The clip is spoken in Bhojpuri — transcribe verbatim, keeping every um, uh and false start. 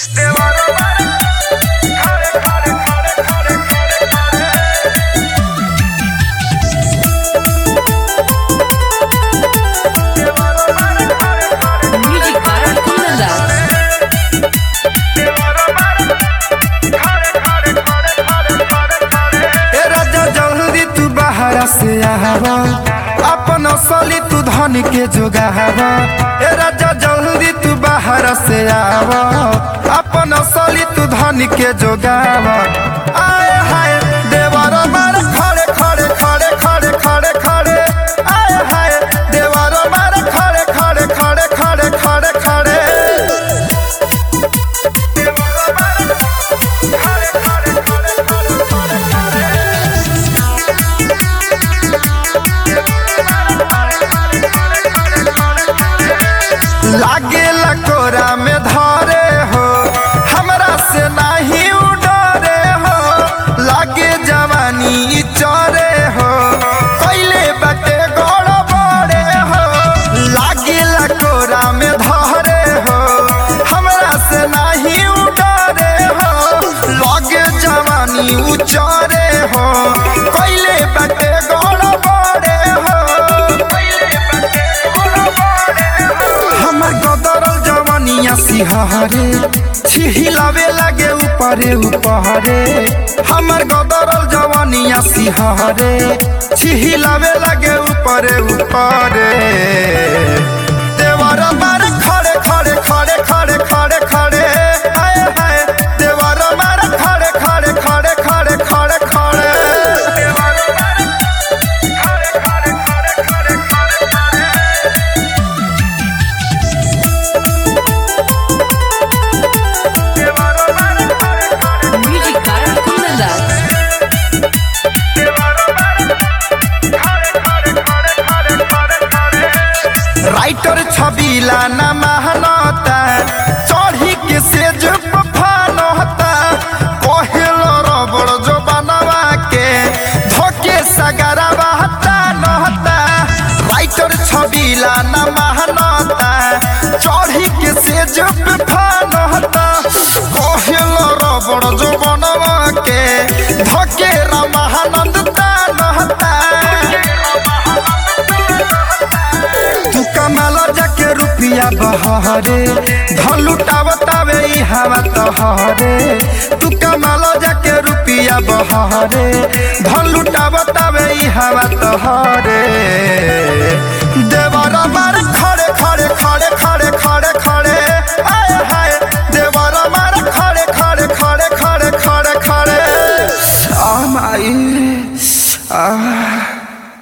से आवा अपन असली तू धन के जोगावा। ए राजा जल्दी तू बाहर से आवा अपन असली तू धन के जोगावा। आए हाय देवर मार खड़े खड़े खड़े खड़े खड़े खड़े आए हाय देवर मार खड़े खड़े खड़े खड़े खड़े खड़े लागे लकोरा में धरे हो हमरा से नहीं उडरे हो। लागे जवानी चरे हो कैले बटे गड़ बड़े हो। लागे लकोरा में धरे हो हमरा से नहीं उडरे हो। लागे जवानी उचरे हो कैले बटे गड़ बड़े हो। हमर गदरल जवानिया सिहारे छिहिलावे लागे ऊपरे ऊपरे। हमर गदरल जवानिया सिहारे छिहिलावे लागे ऊपरे ऊपरे। देवर मार खड़े खड़े खड़े खड़े खड़े खड़े हाय हाय देवर मार खड़े खड़े खड़े खड़े खड़े खड़े राइटर छबीला न महनता चढ़ी के सेज फानता। कोहेल रबड़ जो बनवा के धोके सगरवा हता नहता। राइटर छबीला न महनता चढ़ी के सेज फानता। कोहेल रबड़ जो बनवा के धोके रमानंदता नहता। तू कमाला जाके रुपिया बहरे धन लुटावतावे ई हवा तहरे। तू कमाला जाके रुपिया बहरे धन लुटावतावे ई हवा तहरे। देवर मार खड़े खड़े खड़े खड़े खड़े खड़े आए हाय देवर मार खड़े खड़े खड़े खड़े खड़े खड़े आ माई आ